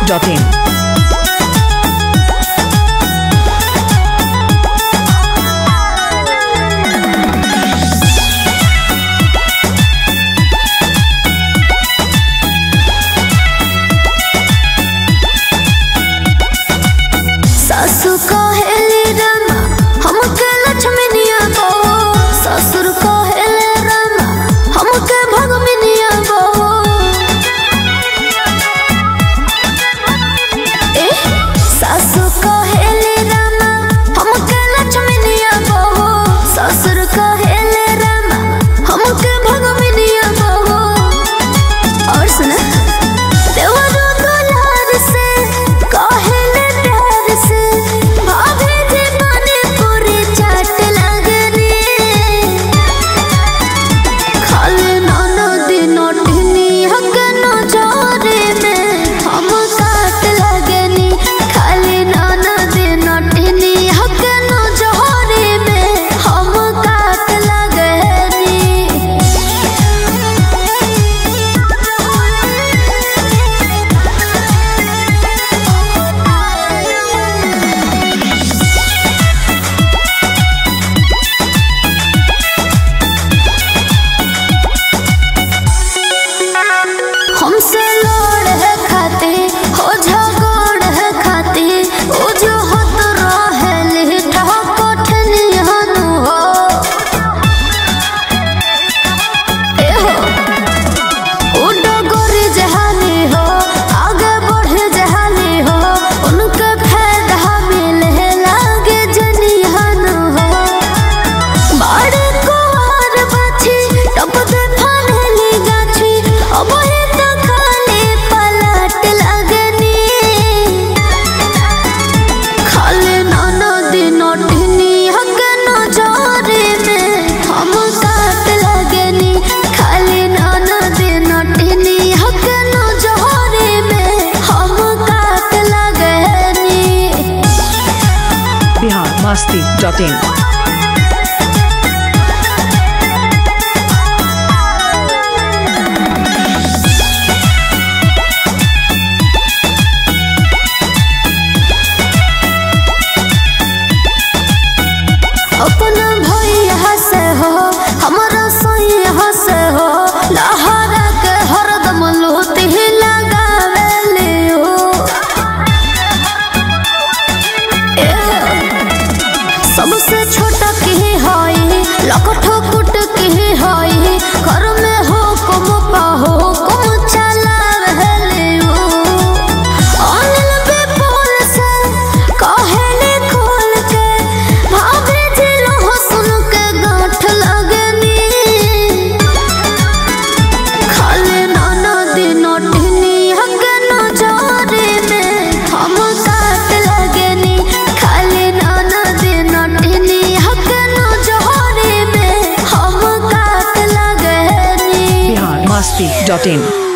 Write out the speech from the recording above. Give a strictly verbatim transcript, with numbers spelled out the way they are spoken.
Dot in. सासु कहेली रामा हमके लक्ष्मनिया गो, ससुर कहेले रामा हमके भगमिनिया गो। ए सासु कहेली रामा हमके लक्ष्मनिया गो, ससुर कहेले रामा हमके भगमिनिया गो। और सुना देवरो दुलार से कहेले हमसे लोड़ है खाते हो झगड़ है खाते ओ जो होत रहे लेठा कोठनियानु हो। ए हो ओ डगोरी जहानी हो आगे बढ़े जहानी हो, उनके फायदा मिले लागे जनियानु हो। बाड़ी कुंवर बाछी टप दे फानेली गाछी अब मस्ती डॉट इन। अपना भैया से हो हमारा सोइया से हो लहरा के हरदम लूटी लगावेले हो। सबसे छोटा की हई लकठो कुट की हई घर में हो कुम पाहो कुम चलावेले हो। अनिल विपुल से कहेले खोल के भाभी जी लो सुन के गांठ लगनी। खाली नाना दिन टिनी हक नजरे में हम काट लगनी। खाली नाना दिन टिनी हक नजरे में हम काट लगनी। मस्ती डॉट इन।